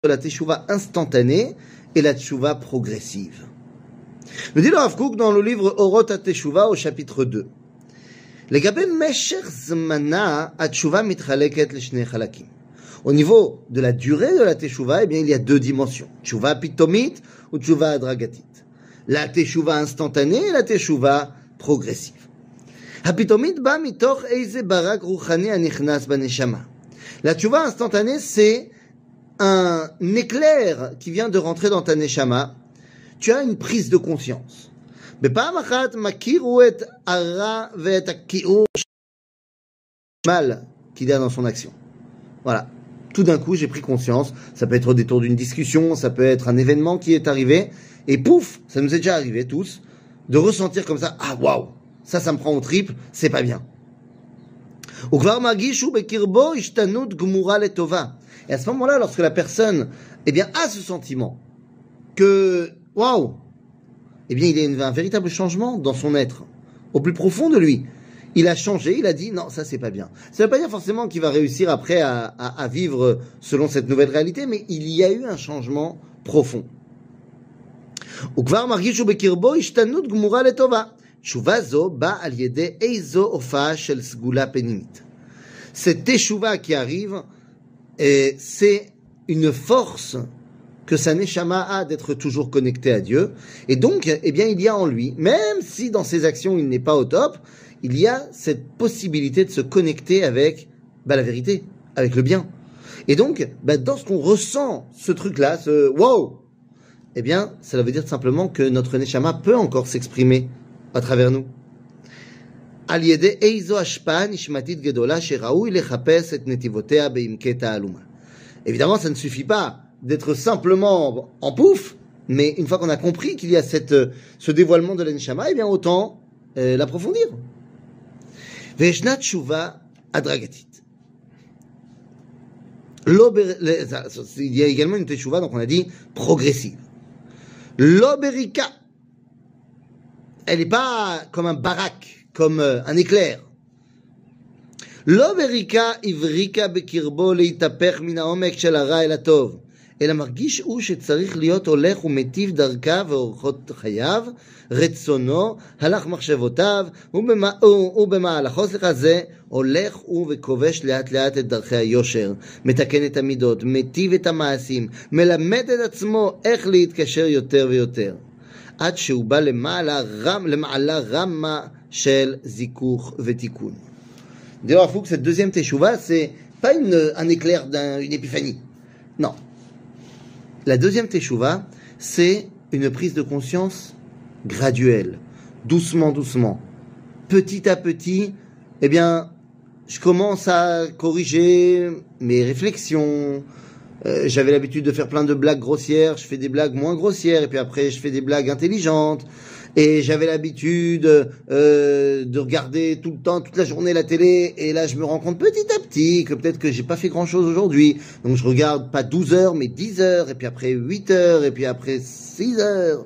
la teshuva instantanée et la teshuva progressive. Le dit le Rav Kook dans le livre Orot HaTeshuva au chapitre 2. לגבי משך זמנה, התשובה מתחלקת לשני חלקים. Au niveau de la durée de la teshuva, eh bien, il y a deux dimensions. Teshuva pitomit ou teshuva adragatit. La teshuva instantanée et la teshuva progressive. הפיתומית בא מתוך איזה ברק רוחני הנכנס בנשמה. La teshuva instantanée, c'est un éclair qui vient de rentrer dans ta neshama. Tu as une prise de conscience. בפעם אחת מכירו את הרע ואת הכיעור mal qu'il y a dans son action. Voilà. Tout d'un coup, j'ai pris conscience. Ça peut être au détour d'une discussion, ça peut être un événement qui est arrivé. Et pouf, ça nous est déjà arrivé tous, de ressentir comme ça, ah waouh, ça me prend au triple, c'est pas bien. וכבר מרגיש הוא בקרבו השתנות גמורה לטובה. Et à ce moment-là, lorsque la personne, eh bien, a ce sentiment que, waouh, eh bien, il y a un véritable changement dans son être, au plus profond de lui. Il a changé, il a dit, non, ça c'est pas bien. Ça veut pas dire forcément qu'il va réussir après à vivre selon cette nouvelle réalité, mais il y a eu un changement profond. וכבר מרגיש הוא בקרבו השתנות גמורה לטובה. תשובה זו באה על ידי איזו הופעה של סגולה פנימית. Cette teshuva qui arrive, c'est une force que sa neshama a d'être toujours connecté à Dieu. Et donc, eh bien, il y a en lui, même si dans ses actions il n'est pas au top, il y a cette possibilité de se connecter avec la vérité, avec le bien. Et donc, dans ce qu'on ressent, ce truc-là, ce wow, eh bien, cela veut dire simplement que notre neshama peut encore s'exprimer à travers nous. על ידי איזו השפעה נשמתית גדולה שראוי לחפש את נתיבותיה בעמקי תעלומה. Évidemment, ça ne suffit pas d'être simplement en pouf, mais une fois qu'on a compris qu'il y a ce dévoilement de la neshama, eh bien, autant l'approfondir. וישנה תשובה הדרגתית. Il y a également une teshuva, donc on a dit progressive. לא בריקה. Elle n'est pas comme un barak, comme un éclair. לא בריקה הבריקה בקרבו להתהפך מן העומק של הרע אל הטוב, אלא מרגיש הוא שצריך להיות הולך ומטיב דרכה ואורחות חייו, רצונו, הלך מחשבותיו, ובמהלכו זה הולך הוא וכובש לאט לאט את דרכי היושר, מתקן את המידות, מטיב את המעשים, מלמד את עצמו איך להתקשר יותר ויותר. עד שהוא בא למעלה רמה של זיכוך ותיקון. D'ailleurs, il faut que cette deuxième teshuva, c'est pas un éclair une épiphanie. Non. La deuxième teshuva, c'est une prise de conscience graduelle, doucement, doucement. Petit à petit, eh bien, je commence à corriger mes réflexions. J'avais l'habitude de faire plein de blagues grossières, je fais des blagues moins grossières, et puis après je fais des blagues intelligentes. Et j'avais l'habitude de regarder tout le temps, toute la journée la télé, et là je me rends compte petit à petit que peut-être que j'ai pas fait grand-chose aujourd'hui. Donc je regarde pas 12 heures, mais 10 heures, et puis après 8 heures, et puis après 6 heures.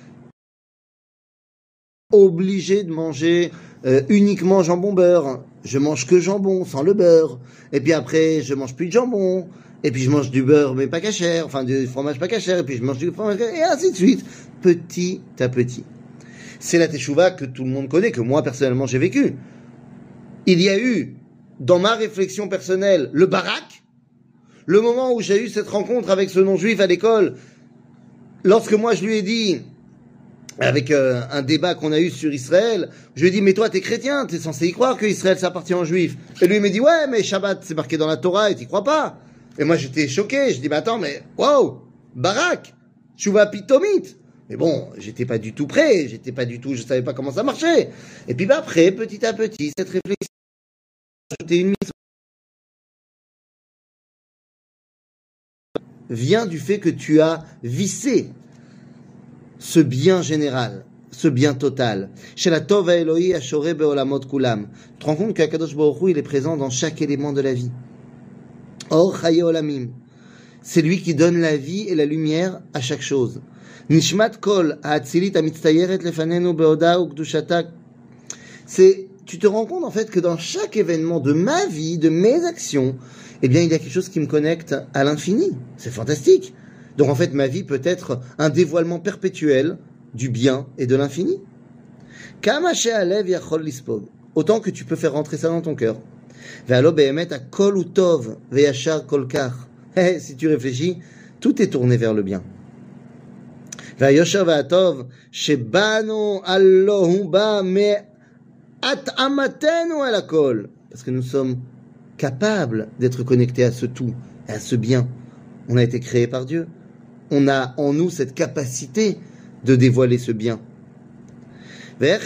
Obligé de manger uniquement jambon-beurre. Je mange que jambon, sans le beurre. Et puis après, je mange plus de jambon. Et puis je mange du beurre, mais pas kasher, enfin du fromage pas kasher, et puis je mange du fromage kasher, et ainsi de suite, petit à petit. C'est la teshuva que tout le monde connaît, que moi personnellement j'ai vécu. Il y a eu, dans ma réflexion personnelle, le barak, le moment où j'ai eu cette rencontre avec ce non-juif à l'école, lorsque moi je lui ai dit, avec un débat qu'on a eu sur Israël, je lui ai dit, mais toi t'es chrétien, t'es censé y croire que Israël ça appartient aux juifs. Et lui il m'a dit, ouais, mais Shabbat c'est marqué dans la Torah et t'y crois pas. Et moi j'étais choqué, je dis, mais attends, mais waouh, barak, teshuva pitomit. Mais bon, j'étais pas du tout prêt, je savais pas comment ça marchait. Et puis après, petit à petit, cette réflexion, ajouter une mise vient du fait que tu as vissé ce bien général, ce bien total. Chez la Tov Elohi Ashore Beolamot Kulam. Tu te rends compte qu'Akadosh Baruch Hu, il est présent dans chaque élément de la vie. Or Chaye Olamim. C'est lui qui donne la vie et la lumière à chaque chose. Nishmat Kol Ha'atzilit Hamitztayeret Lefanenu Beoda Ukdushata. C'est tu te rends compte en fait que dans chaque événement de ma vie, de mes actions, eh bien il y a quelque chose qui me connecte à l'infini. C'est fantastique. Donc en fait ma vie peut être un dévoilement perpétuel du bien et de l'infini. Kama she'alev yachol lispog. Autant que tu peux faire rentrer ça dans ton cœur. Ve'alo be'emet hakol hu tov ve'yashar kol kach. Si tu réfléchis, tout est tourné vers le bien. Ve'yosher ve'atov shebanu allohu ba me'at'amatenu el hakol. Parce que nous sommes capables d'être connectés à ce tout, à ce bien. On a été créés par Dieu. On a en nous cette capacité de dévoiler ce bien. Et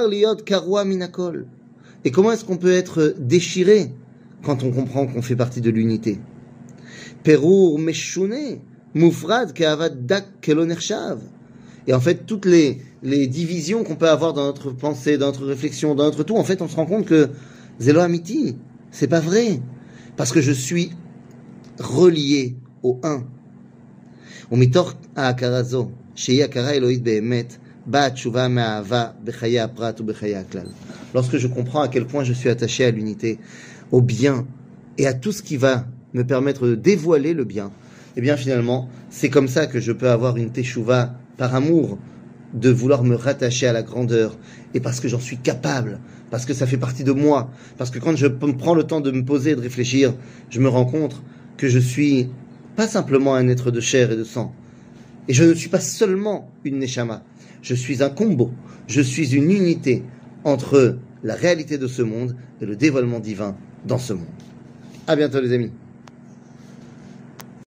comment est-ce qu'on peut être déchiré quand on comprend qu'on fait partie de l'unité? Perur meshune, mufrad ke'avad dak kelo nershav. Et en fait, toutes les divisions qu'on peut avoir dans notre pensée, dans notre réflexion, dans notre tout, en fait, on se rend compte que zelo amiti, c'est pas vrai. Parce que je suis relié au un. ומתוך ההכרה זו, שהיא הכרה אלוהית באמת, באה התשובה מהאהבה בחיי הפרט ובחיי הכלל. Lorsque je comprends à quel point je suis attaché à l'unité, au bien et à tout ce qui va me permettre de dévoiler le bien, eh bien finalement, c'est comme ça que je peux avoir une teshuva par amour de vouloir me rattacher à la grandeur et parce que j'en suis capable, parce que ça fait partie de moi, parce que quand je prends le temps de me poser et de réfléchir, je me rends compte que je suis pas simplement un être de chair et de sang. Et je ne suis pas seulement une neshama. Je suis un combo. Je suis une unité entre la réalité de ce monde et le dévoilement divin dans ce monde. À bientôt les amis.